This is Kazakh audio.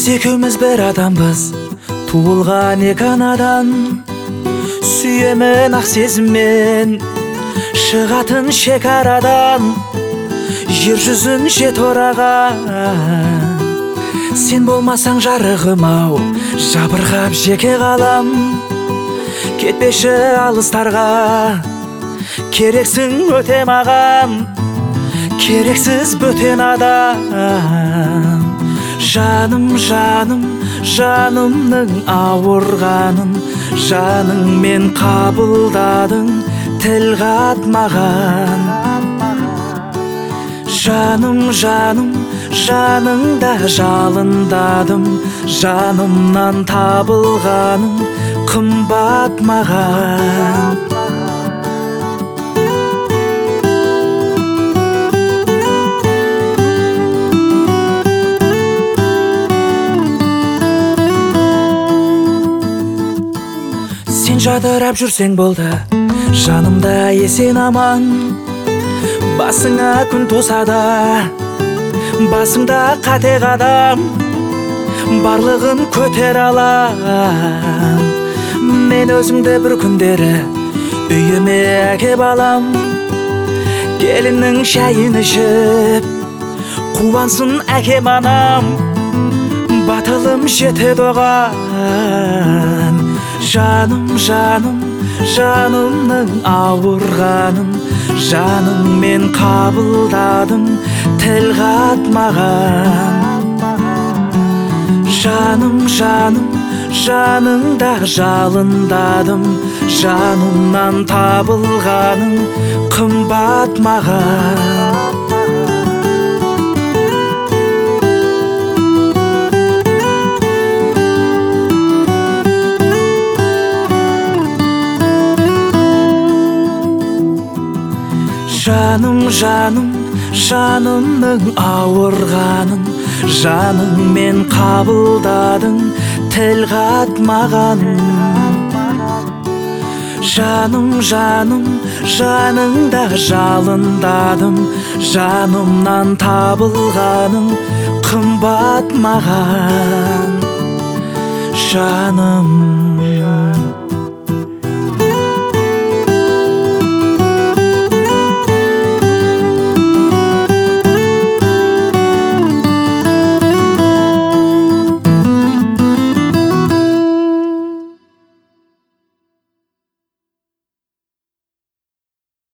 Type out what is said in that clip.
Біз екеуміз бір адамбыз, туылған екі анадан. Сүйемін ақ сезіммен, шығатын шекарадан. Жер жүзін жет ораған, сен болмасаң жарығым-ау, жабырғап жеке қалам. Кетпеші алыстарға, керексің өте маған, керексіз бөтен адам. Жаным, жаным, жанымның ауырғанын жаныңмен қабылдадың, тіл қатмаған. Жаным, жаным, жаныңда жалындадым, жанымнан табылғаның қымбат маған. Сен жадырап жүрсең болды, жанымда есен аман. Басыңа күн туса да, басыңда қате қадам, барлығын көтер алам. Мен өзімді бір күндері үйіме әкеп алам. Келіннің шайын ішіп, қуансын әкем анам, батылым жетеді оған. Жаным, жаным, жанымның ауырғанын жаныңмен қабылдадым, тіл қатмаған. Жаным, жаным, жаныңда жалындадым, жанымнан табылғаның қымбат маған. Жаным, жаным, жанымның ауырғанын жаныңмен қабылдадың, тіл қатмаған. Жаным, жаным, жаныңда жалындадым, жанымнан табылғаның қымбат маған. Жаным.